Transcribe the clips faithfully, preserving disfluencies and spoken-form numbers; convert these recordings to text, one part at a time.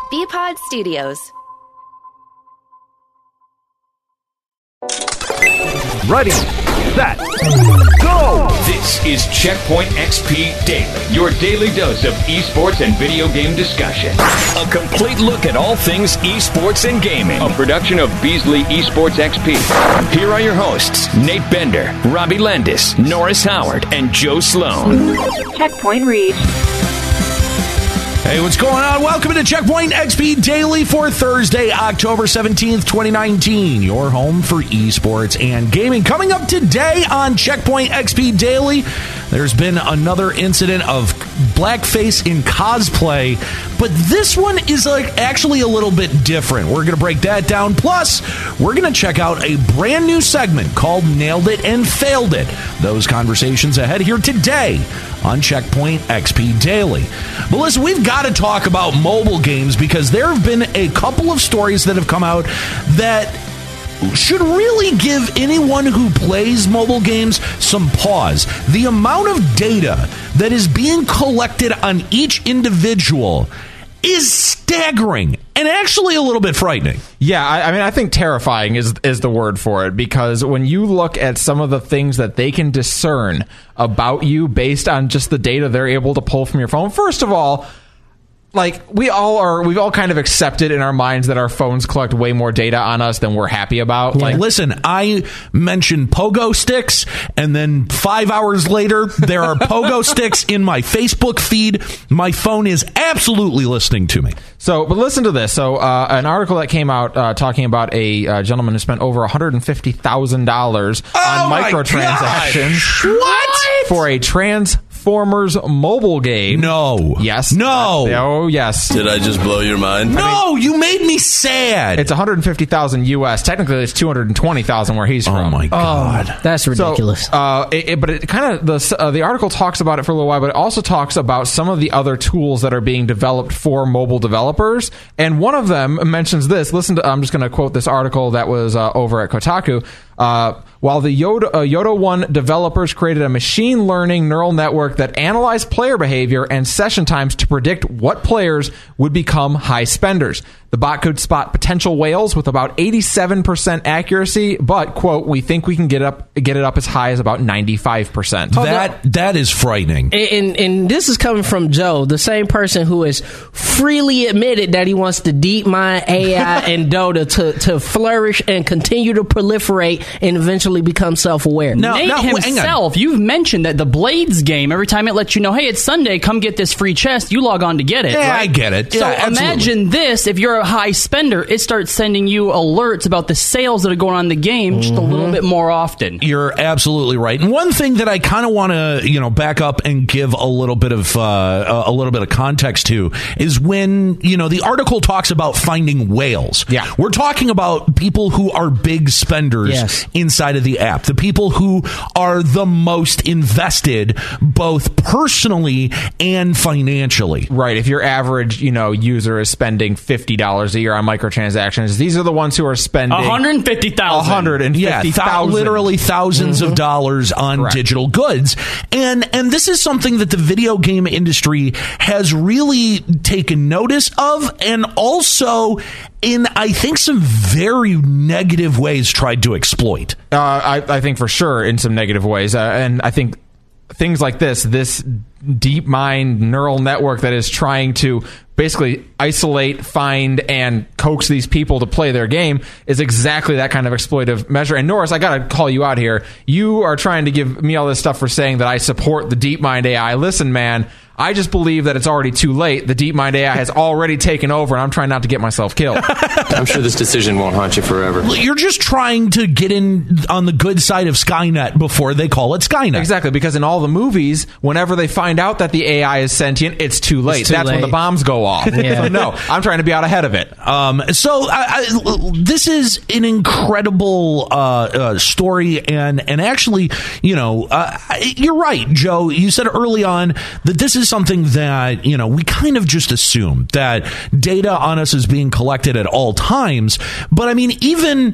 B-Pod Studios. Ready, set, go! This is Checkpoint X P Daily, your daily dose of esports and video game discussion. A complete look at all things esports and gaming. A production of Beasley Esports X P. Here are your hosts, Nate Bender, Robbie Landis, Norris Howard, and Joe Sloan. Checkpoint reached. Hey, what's going on? Welcome to Checkpoint X P Daily for Thursday, October seventeenth, twenty nineteen. Your home for esports and gaming. Coming up today on Checkpoint X P Daily, there's been another incident of blackface in cosplay, but this one is like actually a little bit different. We're going to break that down. Plus, we're going to check out a brand new segment called Nailed It and Failed It. Those conversations ahead here today on Checkpoint X P Daily. But listen, we've got to talk about mobile games because there have been a couple of stories that have come out that should really give anyone who plays mobile games some pause. The amount of data that is being collected on each individual is staggering and actually a little bit frightening. Yeah, I, I mean, I think terrifying is is the word for it, because when you look at some of the things that they can discern about you based on just the data they're able to pull from your phone, first of all, like, we all are, we've all kind of accepted in our minds that our phones collect way more data on us than we're happy about. Yeah. Like, listen, I mentioned pogo sticks, and then five hours later, there are pogo sticks in my Facebook feed. My phone is absolutely listening to me. So, but listen to this. So, uh, an article that came out uh, talking about a uh, gentleman who spent over one hundred fifty thousand dollars oh on microtransactions. What? For a Transformers mobile game. No. Yes. No. Oh, yes. Did I just blow your mind? No, I mean, you made me sad. It's one hundred fifty thousand U S. Technically, it's two hundred twenty thousand where he's from. Oh, my God. Oh, that's ridiculous. So, uh, it, it, but it kind of, the uh, the article talks about it for a little while, but it also talks about some of the other tools that are being developed for mobile developers. And one of them mentions this. Listen to, I'm just going to quote this article that was uh, over at Kotaku. Uh, while the Yoda, uh, Yoda one developers created a machine learning neural network that analyzed player behavior and session times to predict what players would become high spenders. The bot could spot potential whales with about eighty-seven percent accuracy, but, quote, we think we can get up get it up as high as about ninety-five percent. That That is frightening. And, and this is coming from Joe, the same person who has freely admitted that he wants to deep mine A I and Dota to, to flourish and continue to proliferate and eventually become self-aware. No, Nate no, hang on. himself, you've mentioned that the Blades game, every time it lets you know, hey, it's Sunday, come get this free chest, you log on to get it. Yeah, right? I get it. So Yeah, absolutely. imagine this, if you're a high spender, it starts sending you alerts about the sales that are going on in the game just a little bit more often. You're absolutely right. And one thing that I kind of want to, you know, back up and give a little bit of uh, a little bit of context to is when, you know, the article talks about finding whales. Yeah. We're talking about people who are big spenders Yes. inside of the app, the people who are the most invested both personally and financially. Right. If your average, you know, user is spending fifty dollars a year on microtransactions, these are the ones who are spending one hundred fifty thousand. one hundred fifty Yeah, thousand. th- literally thousands of dollars on Correct. digital goods. And and this is something that the video game industry has really taken notice of, and also in, I think, some very negative ways tried to exploit. Uh, I, I think for sure in some negative ways. Uh, and I think things like this, this deep mind neural network that is trying to basically isolate, find, and coax these people to play their game is exactly that kind of exploitive measure. And Norris, I gotta call you out here. You are trying to give me all this stuff for saying that I support the DeepMind A I. Listen, man, I just believe that it's already too late. The DeepMind A I has already taken over, and I'm trying not to get myself killed. I'm sure this decision won't haunt you forever. You're just trying to get in on the good side of Skynet before they call it Skynet. Exactly, because in all the movies, whenever they find out that the A I is sentient, it's too late. It's too That's late. when the bombs go off. Yeah. So no, I'm trying to be out ahead of it. Um, so I, I, this is an incredible uh, uh, story, and and actually, you know, uh, you're right, Joe. You said early on that this is something that, you know, we kind of just assume that data on us is being collected at all times. But I mean, even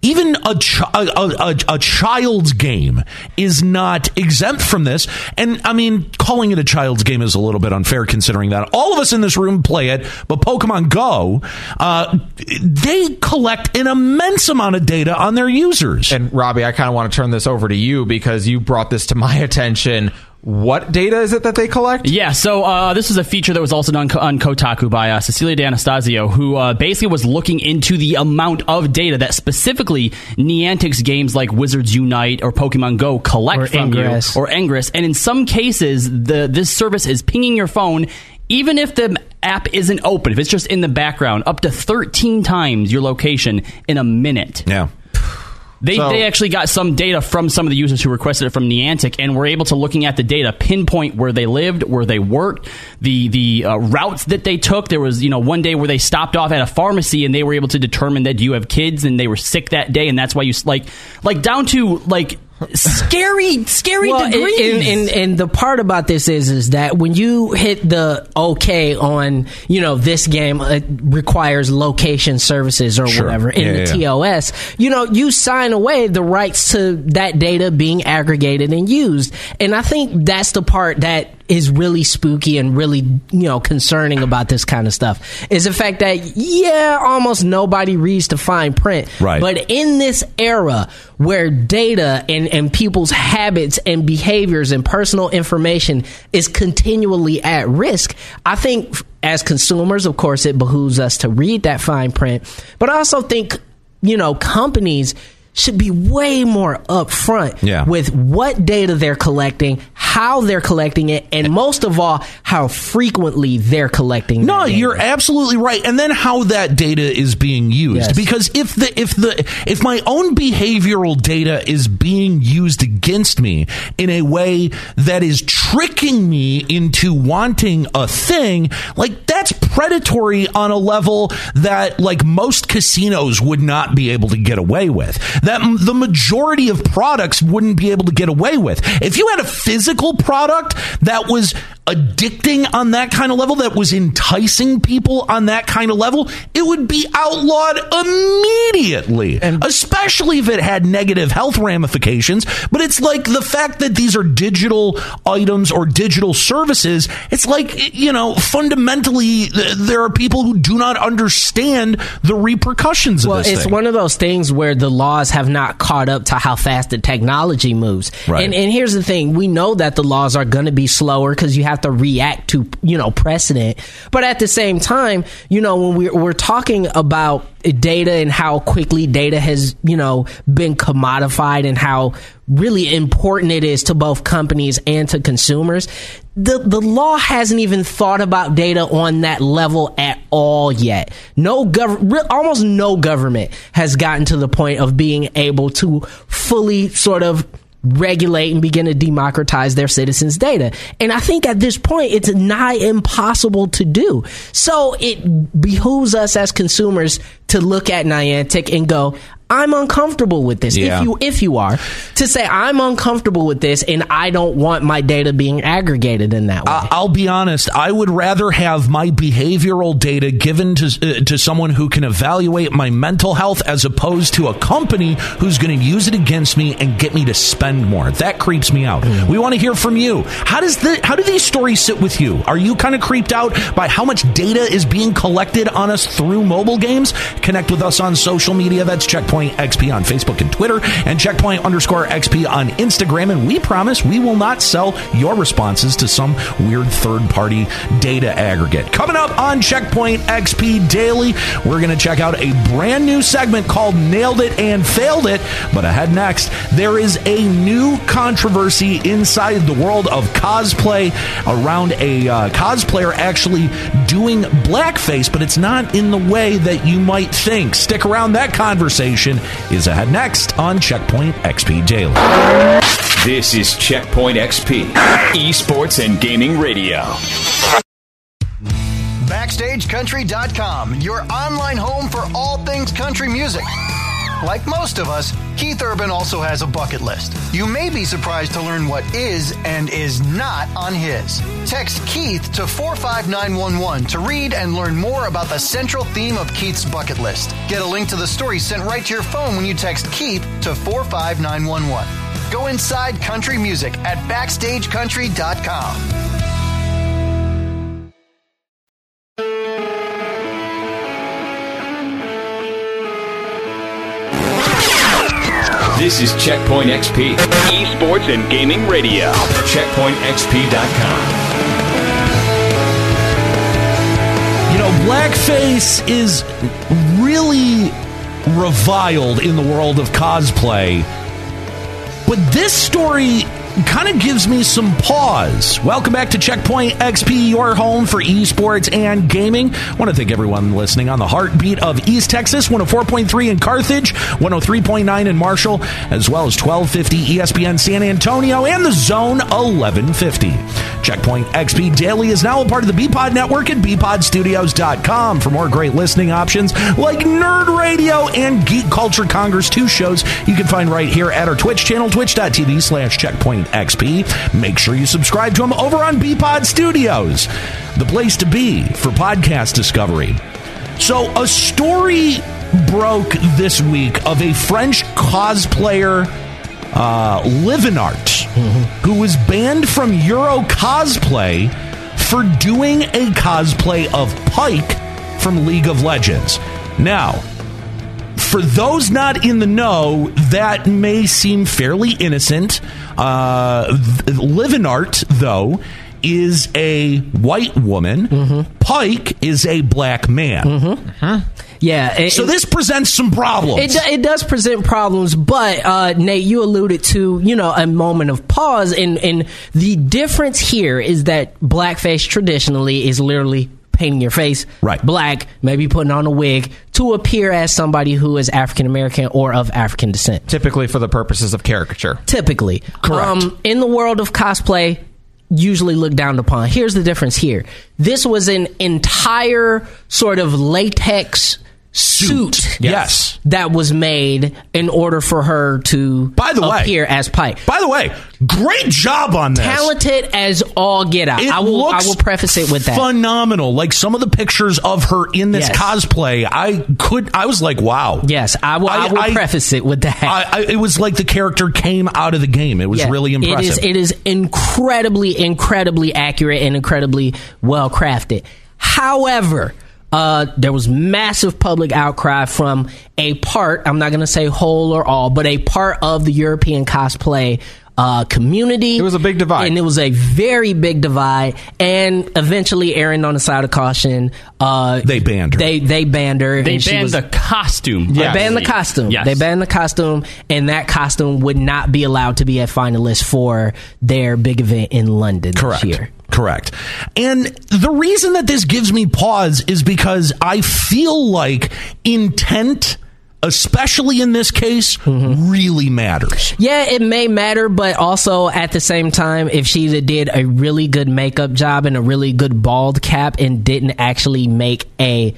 even a, ch- a, a, a child's game is not exempt from this. And I mean, calling it a child's game is a little bit unfair considering that all of us in this room play it, but Pokemon Go, uh, they collect an immense amount of data on their users. And Robbie, I kind of want to turn this over to you because you brought this to my attention. What data is it that they collect? Yeah, so uh, this is a feature that was also done on Kotaku by uh, Cecilia D'Anastasio, who uh, basically was looking into the amount of data that specifically Niantic's games like Wizards Unite or Pokemon Go collect or from Ingress. you, or Ingress. And in some cases, the this service is pinging your phone, even if the app isn't open, if it's just in the background, up to thirteen times your location in a minute. Yeah. They, so, they actually got some data from some of the users who requested it from Niantic, and were able to, looking at the data, pinpoint where they lived, where they worked, the the uh, routes that they took. There was, you know, one day where they stopped off at a pharmacy, and they were able to determine that you have kids, and they were sick that day, and that's why you like like down to like. Scary, scary well, degrees. And, and, and the part about this is, is that when you hit the okay on, you know, this game uh, requires location services or sure. whatever in yeah, the yeah. T O S, you know, you sign away the rights to that data being aggregated and used. And I think that's the part that is really spooky and really, you know, concerning about this kind of stuff is the fact that, yeah, almost nobody reads the fine print. Right. But in this era where data and, and people's habits and behaviors and personal information is continually at risk, I think as consumers, of course, it behooves us to read that fine print. But I also think, you know, companies should be way more upfront yeah. with what data they're collecting, how they're collecting it, and most of all, how frequently they're collecting. No, data. you're absolutely right. And then how that data is being used. Yes. Because if the if the if my own behavioral data is being used against me in a way that is tricking me into wanting a thing, like that's predatory on a level that like most casinos would not be able to get away with. That the majority of products wouldn't be able to get away with. If you had a physical product that was addicting on that kind of level, that was enticing people on that kind of level, it would be outlawed immediately, and especially if it had negative health ramifications. But it's like the fact that these are digital items or digital services, it's like, you know, fundamentally there are people who do not understand the repercussions of well, this it's thing. one of those things where the laws have not caught up to how fast the technology moves. Right. And, and here's the thing. We know that the laws are going to be slower because you have to react to, you know, precedent. But at the same time, you know, when we're, we're talking about data and how quickly data has, you know, been commodified and how really important it is to both companies and to consumers, the the law hasn't even thought about data on that level at all yet. No gov- almost no government has gotten to the point of being able to fully sort of regulate and begin to democratize their citizens' data. And I think at this point, it's nigh impossible to do. So it behooves us as consumers to look at Niantic and go, I'm uncomfortable with this. Yeah. If you if you are, to say I'm uncomfortable with this and I don't want my data being aggregated in that way. Uh, I'll be honest. I would rather have my behavioral data given to uh, to someone who can evaluate my mental health as opposed to a company who's going to use it against me and get me to spend more. That creeps me out. Mm. We want to hear from you. How does the how do these stories sit with you? Are you kind of creeped out by how much data is being collected on us through mobile games? Connect with us on social media. That's Checkpoint X P on Facebook and Twitter, and Checkpoint underscore X P on Instagram. And we promise we will not sell your responses to some weird third-party data aggregate. Coming up on Checkpoint X P Daily, we're going to check out a brand new segment called Nailed It and Failed It. But ahead next, there is a new controversy inside the world of cosplay around a uh, cosplayer actually doing blackface, but it's not in the way that you might think. Stick around. That conversation is ahead next on Checkpoint X P Daily. This is Checkpoint X P, esports and gaming radio. Backstage Country dot com, your online home for all things country music. Like most of us, Keith Urban also has a bucket list. You may be surprised to learn what is and is not on his. Text Keith to four five nine one one to read and learn more about the central theme of Keith's bucket list. Get a link to the story sent right to your phone when you text Keith to four five nine one one. Go inside country music at backstage country dot com. This is Checkpoint X P, esports and gaming radio. checkpoint x p dot com. You know, blackface is really reviled in the world of cosplay, but this story kind of gives me some pause. Welcome back to Checkpoint X P, your home for esports and gaming. I want to thank everyone listening on the heartbeat of East Texas, one oh four point three in Carthage, one oh three point nine in Marshall, as well as twelve fifty E S P N San Antonio and the Zone eleven fifty. Checkpoint X P Daily is now a part of the B Pod Network at b pod studios dot com. For more great listening options like Nerd Radio and Geek Culture Congress, two shows you can find right here at our Twitch channel, twitch dot t v slash checkpoint X P. Make sure you subscribe to them over on B Pod Studios, the place to be for podcast discovery. So a story broke this week of a French cosplayer, uh, Livenart, mm-hmm. who was banned from Euro Cosplay for doing a cosplay of Pike from League of Legends. Now, for those not in the know, that may seem fairly innocent. Uh, Livenart, though, is a white woman. Mm-hmm. Pike is a black man. Mm-hmm. Uh-huh. Yeah. It, so this presents some problems. It, it does present problems, but uh, Nate, you alluded to, you know, a moment of pause, and, and the difference here is that blackface traditionally is literally painting your face right. black, maybe putting on a wig to appear as somebody who is African American or of African descent. Typically for the purposes of caricature. Typically. Correct. Um, in the world of cosplay, usually looked down upon. Here's the difference here. This was an entire sort of latex suit, suit. Yes. that was made in order for her to by the appear way, as Pike. By the way, great job on this. Talented as all get out. It I will looks I will preface it with that. Phenomenal. Like some of the pictures of her in this yes. cosplay, I could I was like, wow. Yes, I will I, I will I, preface it with that. I, I, it was like the character came out of the game. It was yeah, really impressive. It is it is incredibly incredibly accurate and incredibly well crafted. However, Uh, there was massive public outcry from a part, I'm not going to say whole or all, but a part of the European cosplay uh, community. It was a big divide. And it was a very big divide. And eventually, erring on the side of caution, uh, they banned her. They, they banned her. They and banned was, the costume. They Yes. banned the costume. Yes. They banned the costume, and that costume would not be allowed to be a finalist for their big event in London Correct. this year. Correct. And the reason that this gives me pause is because I feel like intent, especially in this case, mm-hmm. really matters. Yeah, it may matter, but also at the same time, if she did a really good makeup job and a really good bald cap and didn't actually make a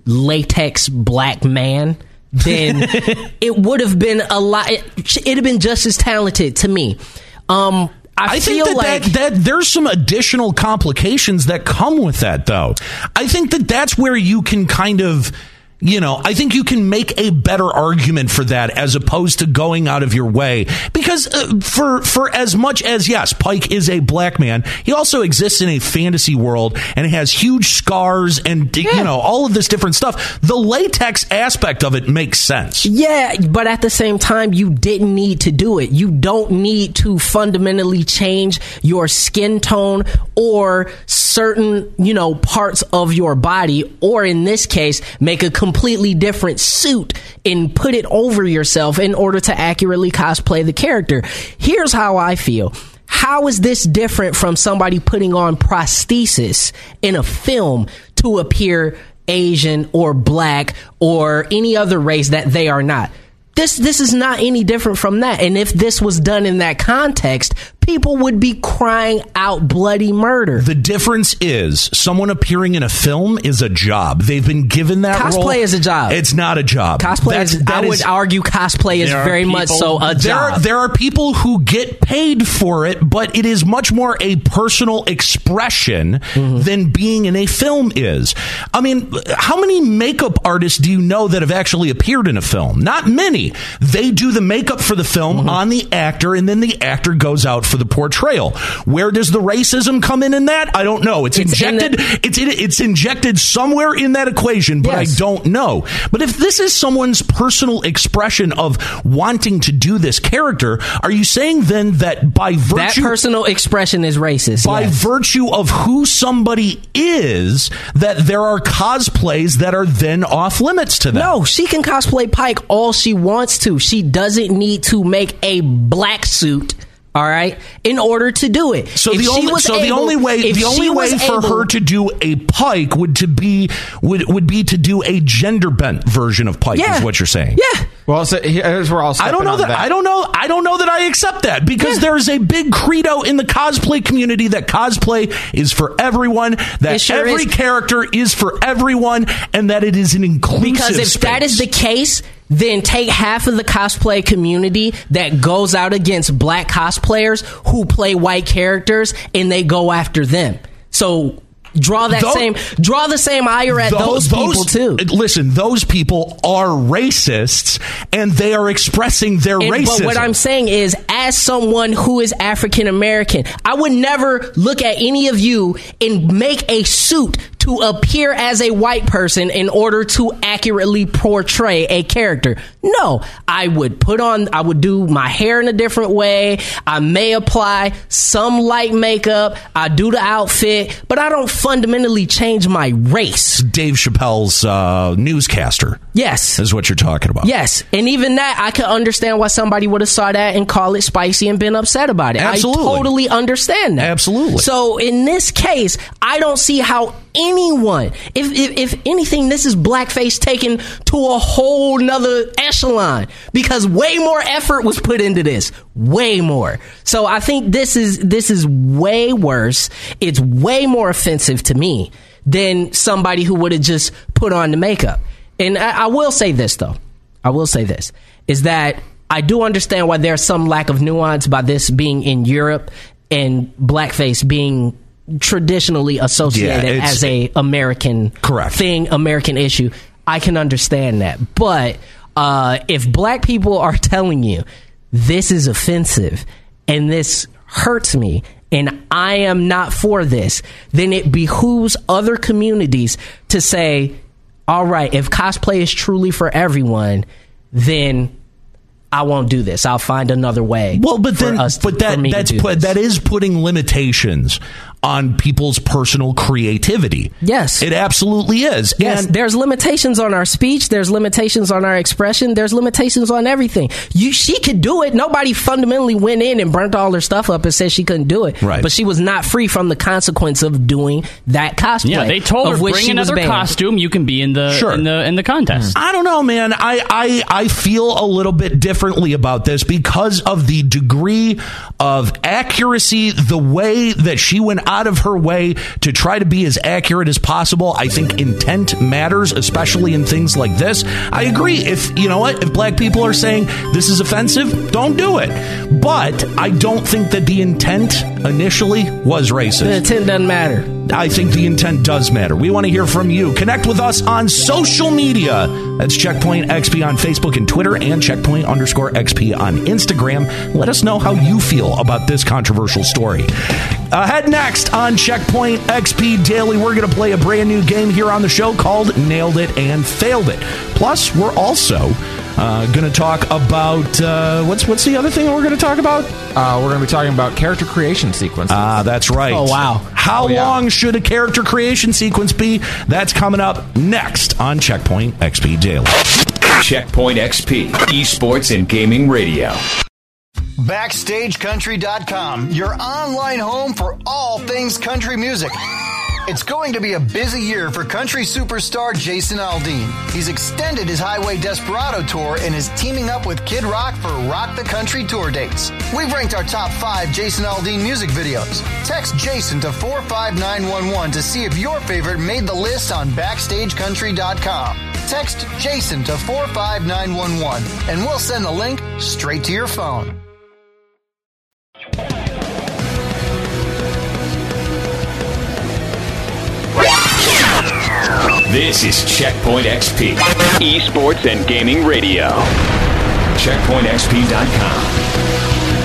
latex black man, then it would have been a lot. It, it'd have been just as talented to me. Um, I, I feel think that, like that, that there's some additional complications that come with that, though. I think that that's where you can kind of, you know, I think you can make a better argument for that as opposed to going out of your way. Because uh, for for as much as, yes, Pike is a black man, he also exists in a fantasy world and has huge scars and, yeah. you know, all of this different stuff. The latex aspect of it makes sense. Yeah, but at the same time, you didn't need to do it. You don't need to fundamentally change your skin tone or certain, you know, parts of your body, or in this case, make a completely different suit and put it over yourself in order to accurately cosplay the character. Here's how I feel. How is this different from somebody putting on prosthesis in a film to appear Asian or black or any other race that they are not? This this is not any different from that. And if this was done in that context, people would be crying out bloody murder. The difference is someone appearing in a film is a job. They've been given that cosplay role. Cosplay is a job. It's not a job. Cosplay That's, is, I would is, argue cosplay is very people, much so a there job. Are, there are people who get paid for it, but it is much more a personal expression mm-hmm. than being in a film is. I mean, how many makeup artists do you know that have actually appeared in a film? Not many. They do the makeup for the film mm-hmm. on the actor, and then the actor goes out for the portrayal. Where does the racism come in in that? I don't know. It's, it's injected. In the- it's it, it's injected somewhere in that equation, but yes. I don't know. But if this is someone's personal expression of wanting to do this character, are you saying then that by virtue that personal expression is racist? By yes. virtue of who somebody is, that there are cosplays that are then off limits to them? No, she can cosplay Pike all she wants to. She doesn't need to make a black suit. All right, in order to do it. So if the only so able, the only way the only way for able, her to do a Pike would to be would would be to do a gender bent version of Pike. Yeah. Is what you're saying? Yeah. Well, so here's where I'll I don't know that, that I don't know I don't know that I accept that because yeah. there is a big credo in the cosplay community that cosplay is for everyone, that sure every is. character is for everyone, and that it is an inclusive Because if space. that is the case, then take half of the cosplay community that goes out against black cosplayers who play white characters, and they go after them. So draw that those, same draw the same ire at those, those people too. Listen, those people are racists, and they are expressing their and, racism. But what I'm saying is, as someone who is African American, I would never look at any of you and make a suit to appear as a white person in order to accurately portray a character. No, I would put on, I would do my hair in a different way. I may apply some light makeup. I do the outfit, but I don't fundamentally change my race. Dave Chappelle's uh, newscaster. Yes. Is what you're talking about. Yes. And even that, I could understand why somebody would have saw that and call it spicy and been upset about it. Absolutely. I totally understand that. Absolutely. So in this case, I don't see how anyone, if, if if anything, this is blackface taken to a whole nother echelon, because way more effort was put into this, way more. So I think this is this is way worse. It's way more offensive to me than somebody who would have just put on the makeup. And I, I will say this though, I will say this is that I do understand why there's some lack of nuance by this being in Europe and blackface being traditionally associated yeah, as a American correct. thing, American issue. I can understand that. But uh, if black people are telling you this is offensive and this hurts me and I am not for this, then it behooves other communities to say, all right, if cosplay is truly for everyone, then I won't do this. I'll find another way. Well, but then, us but to, that that's put, that is putting limitations on people's personal creativity. Yes, it absolutely is. Yes, and there's limitations on our speech. There's limitations on our expression. There's limitations on everything. You, she could do it. Nobody fundamentally went in and burnt all her stuff up and said she couldn't do it. Right. But she was not free from the consequence of doing that cosplay. Yeah, they told her bring another costume. You can be in the sure. in the in the contest. I don't know, man. I, I I feel a little bit differently about this because of the degree of accuracy, the way that she went out of her way to try to be as accurate as possible. I think intent matters, especially in things like this. I agree. If, you know what, if black people are saying this is offensive, don't do it. But I don't think that the intent initially was racist. The intent doesn't matter. I think the intent does matter. We want to hear from you. Connect with us on social media. That's Checkpoint X P on Facebook and Twitter, and Checkpoint underscore X P on Instagram. Let us know how you feel about this controversial story. Ahead next on Checkpoint X P Daily, we're going to play a brand new game here on the show called Nailed It and Failed It. Plus, we're also uh, going to talk about uh, what's what's the other thing that we're going to talk about? Uh, we're going to be talking about character creation sequences. Ah, that's right. Oh, wow. How oh, yeah. long should a character creation sequence be? That's coming up next on Checkpoint X P Daily. Checkpoint X P, esports and gaming radio. Backstage Country dot com, your online home for all things country music. It's going to be a busy year for country superstar Jason Aldean. He's extended his Highway Desperado tour and is teaming up with Kid Rock for Rock the Country tour dates. We've ranked our top five Jason Aldean music videos. Text Jason to four five nine one one to see if your favorite made the list on backstage country dot com. Text Jason to four five nine one one and we'll send the link straight to your phone. This is Checkpoint X P, esports and gaming radio. checkpoint x p dot com.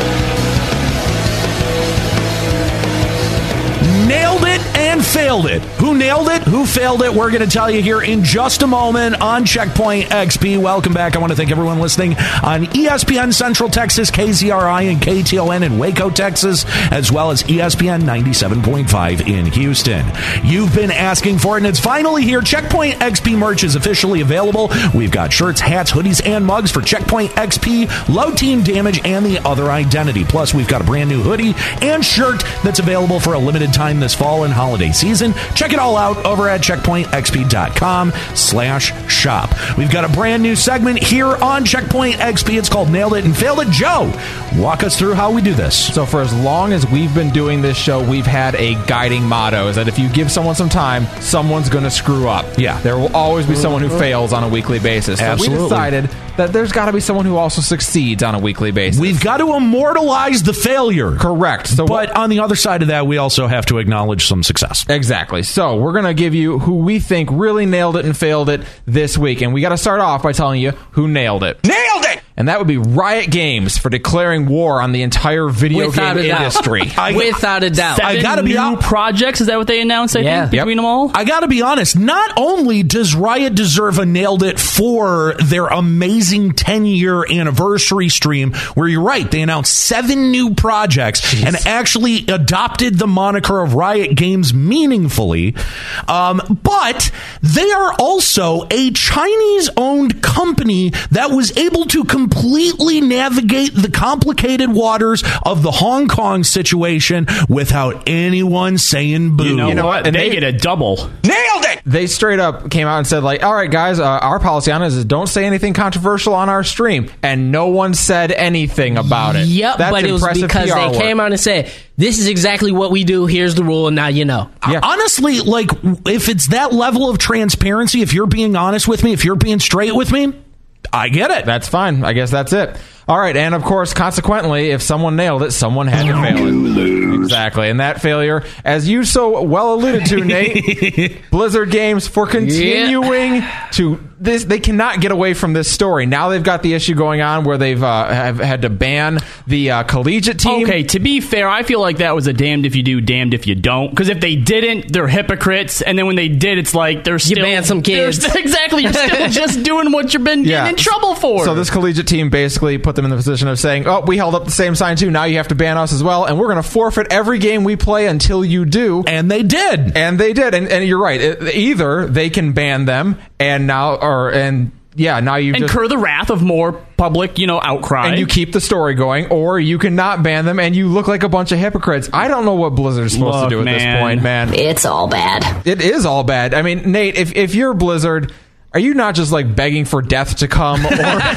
Nailed it and failed it. Who nailed it? Who failed it? We're going to tell you here in just a moment on Checkpoint X P. Welcome back. I want to thank everyone listening on E S P N Central Texas, K Z R I and K T O N in Waco, Texas, as well as E S P N ninety-seven point five in Houston. You've been asking for it, and it's finally here. Checkpoint X P merch is officially available. We've got shirts, hats, hoodies, and mugs for Checkpoint X P, Low Team Damage, and The Other Identity. Plus, we've got a brand new hoodie and shirt that's available for a limited time this fall and holiday season. Check it all out over at checkpoint x p dot com slash shop. We've got a brand new segment here on Checkpoint X P. It's called Nailed It and Failed It. Joe, walk us through how we do this. So for as long as we've been doing this show, we've had a guiding motto is that if you give someone some time, someone's going to screw up. Yeah. There will always be someone who fails on a weekly basis. So Absolutely. we decided that there's got to be someone who also succeeds on a weekly basis. We've got to immortalize the failure. Correct. So but what, on the other side of that, we also have to acknowledge some success. Exactly. So we're going to give you who we think really nailed it and failed it this week. And we got to start off by telling you who nailed it. Nailed it! And that would be Riot Games for declaring war on the entire video Without game a doubt. industry. I, Without a doubt. Seven I gotta be new out- projects. Is that what they announced? I Yeah. think between Yep. them all. I gotta be honest, not only does Riot deserve a Nailed It for their amazing ten-year anniversary stream, where you're right, they announced seven new projects Jeez. and actually adopted the moniker of Riot Games meaningfully, um, but they are also a Chinese-owned company that was able to completely navigate the complicated waters of the Hong Kong situation without anyone saying boo. You know, You know what? and they, they- get a double. Nailed it! They straight up came out and said, like, all right, guys, uh, our policy on this is don't say anything controversial on our stream. And no one said anything about it. Yep, That's but it was impressive because P R they work. came out and said, this is exactly what we do. Here's the rule, and now you know. Yeah. Honestly, like, if it's that level of transparency, if you're being honest with me, if you're being straight with me, I get it. That's fine. I guess that's it. All right, and of course, consequently, if someone nailed it, someone had to fail it. Exactly, and that failure, as you so well alluded to, Nate, Blizzard Games for continuing yeah. to this. They cannot get away from this story. Now they've got the issue going on where they've uh, have had to ban the uh, collegiate team. Okay, to be fair, I feel like that was a damned if you do, damned if you don't. Because if they didn't, they're hypocrites, and then when they did, it's like they're still you banned some kids. Exactly, you're still just doing what you've been getting Yeah. in trouble for. So this collegiate team basically put them in the position of saying, oh, we held up the same sign too, now you have to ban us as well, and we're going to forfeit every game we play until you do. And they did. And they did. And, and you're right. It, either they can ban them, and now, or, and yeah, now you just incur the wrath of more public, you know, outcry. and you keep the story going, or you cannot ban them and you look like a bunch of hypocrites. I don't know what Blizzard's supposed Look, to do at man. this point, man. It's all bad. It is all bad. I mean, Nate, if, if you're Blizzard, are you not just like begging for death to come? Or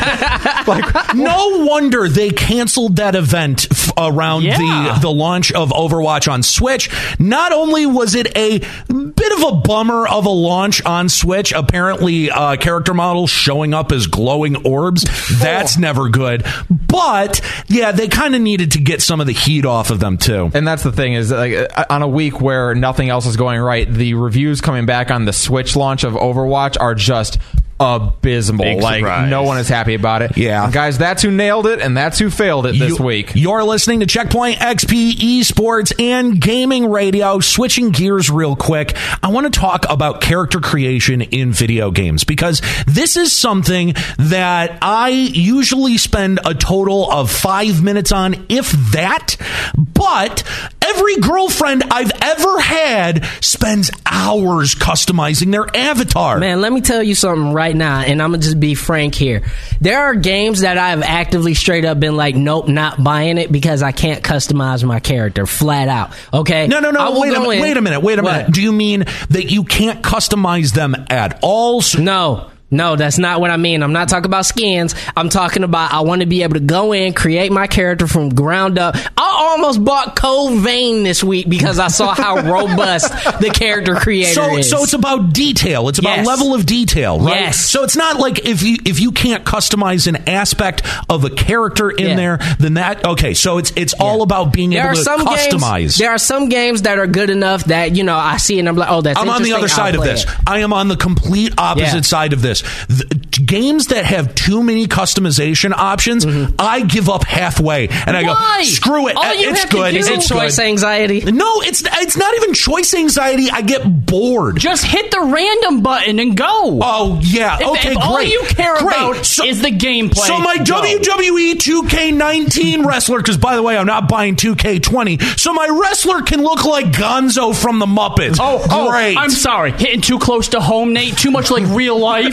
like, no wonder they canceled that event f- around Yeah. the the launch of Overwatch on Switch. Not only was it a bit of a bummer of a launch on Switch, apparently uh, character models showing up as glowing orbs. That's never good. But yeah, they kind of needed to get some of the heat off of them too. and that's the thing is, like, on a week where nothing else is going right, the reviews coming back on the Switch launch of Overwatch are just abysmal. Big like surprise. no one is happy about it. Yeah. And guys, that's who nailed it, and that's who failed it this You- week. You're listening to Checkpoint X P Esports and Gaming Radio. Switching gears real quick, I want to talk about character creation in video games, because this is something that I usually spend a total of five minutes on, if that. But every girlfriend I've ever had spends hours customizing their avatar. Man, let me tell you something right now, and I'm going to just be frank here. There are games that I've actively straight up been like, nope, not buying it because I can't customize my character flat out. Okay? No, no, no. Wait a, in. wait a minute. Wait a What? minute. Do you mean that you can't customize them at all? So- No. No, that's not what I mean. I'm not talking about skins. I'm talking about I want to be able to go in, create my character from ground up. I almost bought Code Vein this week because I saw how robust the character creator so, is. So it's about detail. It's about Yes. level of detail, right? Yes. So it's not like if you if you can't customize an aspect of a character in Yeah. there, then that okay. So it's it's all about being there able are to some customize. Games, there are some games that are good enough that, you know, I see and I'm like, oh, that's I'm on the interesting. other side I'll of play this. it. I am on the complete opposite Yeah. side of this. The, games that have too many customization options, Mm-hmm. I give up halfway, and I Why? go, "Screw it! All you it's have to good. do- Is it it's choice good." anxiety? No, it's it's not even choice anxiety. I get bored. Just hit the random button and go. Oh yeah, If, okay, if great. all you care Great. about So- is the gameplay. So my go. W W E two K nineteen wrestler, because by the way, I'm not buying two K twenty, so my wrestler can look like Gonzo from the Muppets. Oh, oh, great. I'm sorry. Hitting too close to home, Nate. Too much like real life.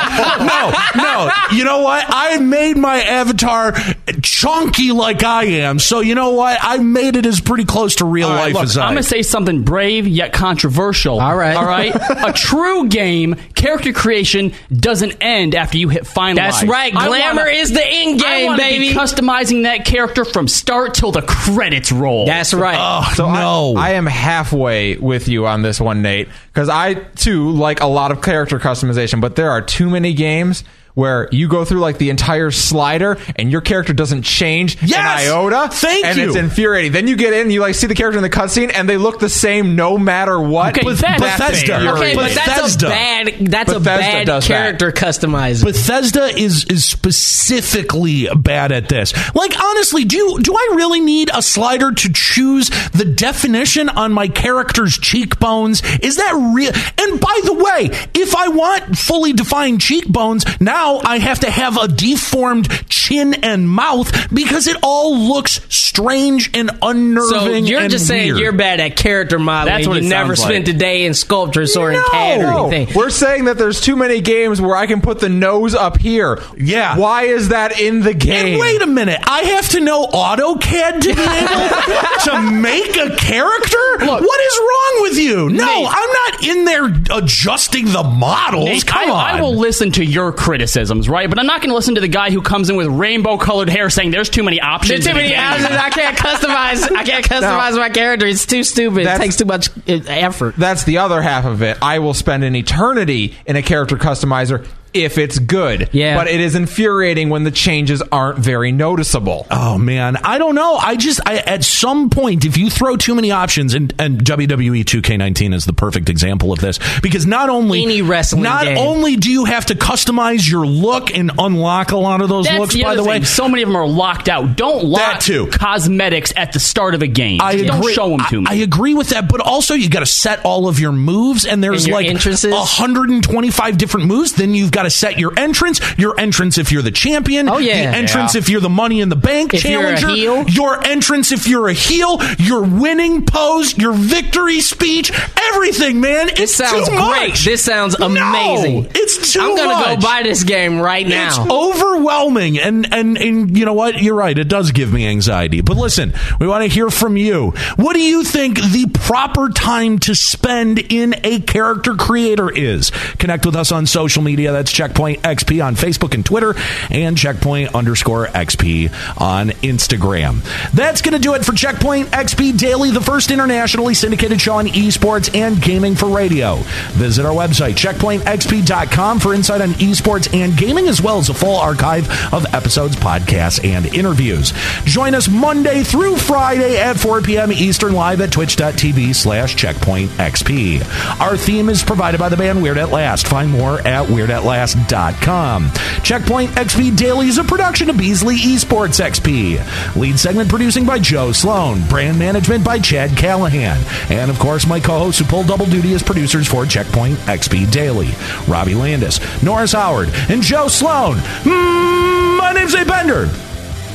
no, no. You know what? I made my avatar chunky like I am, so you know what? I made it as pretty close to real All right, life look, as I. I'm going to say something brave yet controversial. All right. All right. A true game, character creation doesn't end after you hit finalize. That's right. I Glamour wanna- is the end I game, wanna baby. Be customizing that character from start till the credits roll. That's right. oh, So no. I, I am halfway with you on this one, Nate, because I too like a lot of character customization, but there are too many games where you go through like the entire slider and your character doesn't change Yes! an iota. Thank and you. it's infuriating. Then you get in, you like see the character in the cutscene, and they look the same no matter what. Okay, Beth- that's Bethesda. infuriating. Okay, but that's Bethesda. a bad. That's Bethesda a bad does that. character customizing. Bethesda is is specifically bad at this. Like honestly, do you, do I really need a slider to choose the definition on my character's cheekbones? Is that real? And by the way, if I want fully defined cheekbones, now I have to have a deformed chin and mouth because it all looks strange and unnerving. So you're and just saying weird. you're bad at character modeling. That's what you it never sounds spent like. a day in Sculptress or in No. C A D or No, anything. we're saying that there's too many games where I can put the nose up here. Yeah. Why is that in the game? And wait a minute, I have to know AutoCAD to be able to make a character? Look, what is wrong with you? No, Nate. I'm not in there adjusting the models. Nate, Come I, on. I will listen to your criticisms, right? But I'm not going to listen to the guy who comes in with rainbow-colored hair saying there's too many options. There's too in the many game." options. I can't customize. I can't customize my character. It's too stupid. It That's- takes too much uh, effort. That's the other half of it. I will spend an eternity in a character customizer if it's good. Yeah. But it is infuriating when the changes aren't very noticeable. Oh man, I don't know. I just I, at some point, if you throw too many options, and, and W W E two K nineteen is the perfect example of this, because not only Any wrestling not game. only do you have to customize your look and unlock a lot of those That's looks. the By other the way, thing. So many of them are locked out. Don't lock That too. cosmetics at the start of a game. I Just agree. Don't show them to I, me. I agree with that, but also you got to set all of your moves, and there's And your like entrances? one hundred twenty-five different moves. Then you've got to set your entrance, your entrance if you're the champion, Oh, yeah. the entrance Yeah. if you're the Money in the Bank If you're a challenger, heel? your entrance if you're a heel, your winning pose, your victory speech, everything, man. This It's sounds too great. much. This sounds No, amazing. it's too I'm gonna much. go buy this game right now. It's overwhelming, and, and and you know what? You're right. It does give me anxiety. But listen, we want to hear from you. What do you think the proper time to spend in a character creator is? Connect with us on social media. That's Checkpoint X P on Facebook and Twitter, and Checkpoint underscore X P on Instagram. That's going to do it for Checkpoint X P Daily, the first internationally syndicated show on esports and gaming for radio. Visit our website, checkpoint x p dot com, for insight on esports and gaming, as well as a full archive of episodes, podcasts, and interviews. Join us Monday through Friday at four p.m. Eastern, live at twitch.tv slash checkpointxp. Our theme is provided by the band Weird at Last. Find more at weird at last dot com. Checkpoint X P Daily is a production of Beasley Esports X P. Lead segment producing by Joe Sloan. Brand management by Chad Callahan. And of course, my co-hosts who pull double duty as producers for Checkpoint X P Daily. Robbie Landis, Norris Howard, and Joe Sloan. Mm, my name's A. Bender.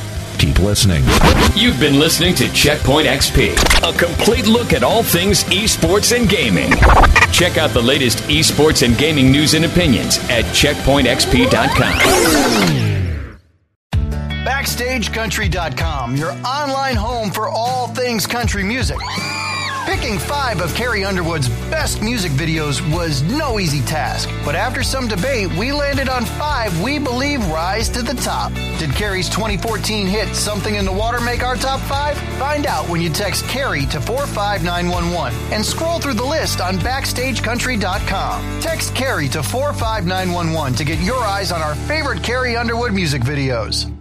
Keep listening. You've been listening to Checkpoint X P, a complete look at all things esports and gaming. Check out the latest esports and gaming news and opinions at checkpoint x p dot com. Backstage Country dot com, your online home for all things country music. Picking five of Carrie Underwood's best music videos was no easy task, but after some debate, we landed on five we believe rise to the top. Did Carrie's twenty fourteen hit Something in the Water make our top five? Find out when you text Carrie to four five nine one one and scroll through the list on Backstage Country dot com. Text Carrie to four five nine one one to get your eyes on our favorite Carrie Underwood music videos.